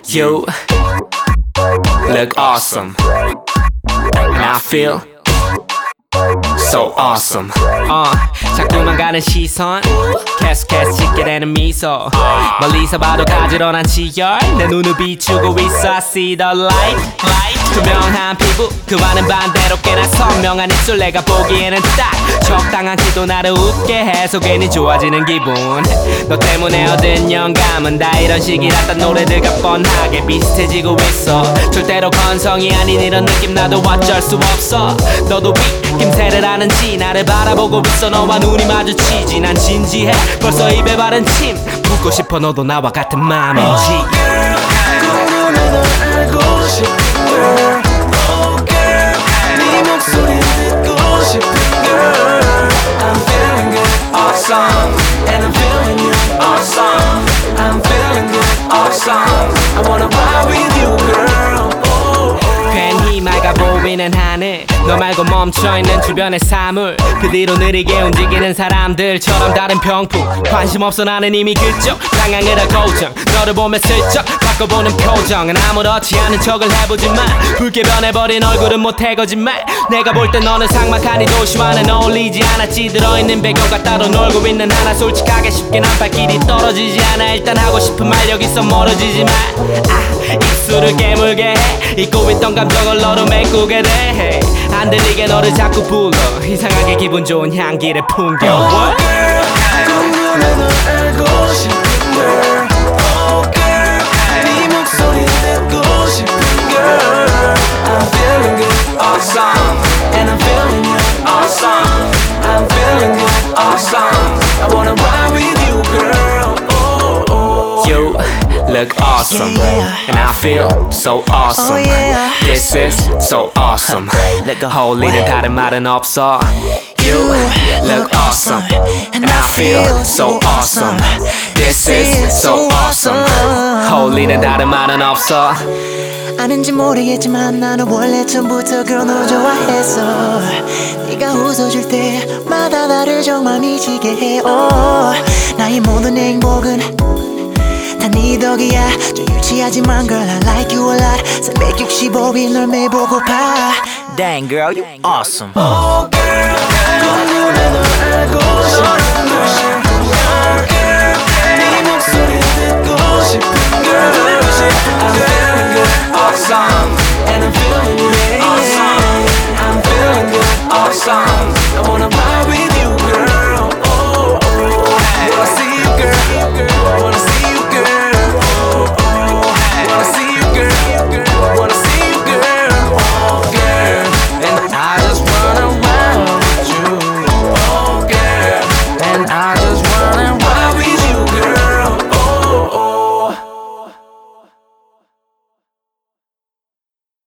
You look awesome, and I feel so awesome. 자꾸만 가는 시선 계속해서 짓게 되는 미소 멀리서 봐도 가지런한 치열 내 눈을 비추고 있어 I see the light 투명한 피부 그와는 반대로 꽤나 선명한 입술 내가 보기에는 딱 적당한 키도 나를 웃게 해서 괜히 좋아지는 기분 너 때문에 얻은 영감은 다 이런 식이라던 노래들과 뻔하게 비슷해지고 있어 절대로 건성이 아닌 이런 느낌 나도 어쩔 수 없어 너도 김새를 하는지 나를 바라보고 있어 너와 눈이 마주치지 난 진지해 벌써 입에 바른 침 묻고 싶어 너도 나와 같은 맘인지 꿈꾸는 널 알고 싶은 girl Oh girl 네 목소리 듣고 싶은 girl I'm feeling good awesome And I'm feeling you awesome I'm feeling good awesome I wanna ride with you girl 괜히 맑아 보이는 하늘 너 말고 멈춰있는 주변의 사물 그 뒤로 느리게 움직이는 사람들처럼 다른 병풍 관심 없어 나는 이미 그쪽 방향을 고정 너를 보며 슬쩍 바꿔보는 표정은 아무렇지 않은 척을 해보지만 붉게 변해버린 얼굴은 못해 거짓말 내가 볼 땐 너는 삭막한 이 도시와는 어울리지 않았지 들어있는 배경과 따로 놀고 있는 하나 솔직하게 쉽게 난 발길이 떨어지지 않아 일단 하고 싶은 말 여기서 멀어지지 마 입술을 깨물게 해 잊고 있던 감정을 너로 메꾸게 돼 안 들리게 너를 자꾸 불러 이상하게 기분 좋은 향기를 풍겨 꿈꾸는 널 알고 싶은 girl Oh girl 네 목소리 듣고 싶은 girl I'm feeling good awesome And I'm feeling you awesome I'm feeling good awesome I wanna ride with you girl oh, oh. You look awesome And I feel so awesome This is so awesome 홀리는 다른 말은 없어 You look awesome And I feel so awesome This is so awesome 홀리는 다른 말은 없어 아는지 모르겠지만 나는 원래 처음부터 girl 너 좋아했어 네가 웃어줄 때마다 나를 정말 미치게 해 oh, 나의 모든 행복은 다 네 덕이야 좀 유치하지만 girl I like you a lot 365일 널 매일 보고파 Dang girl, you awesome. Oh,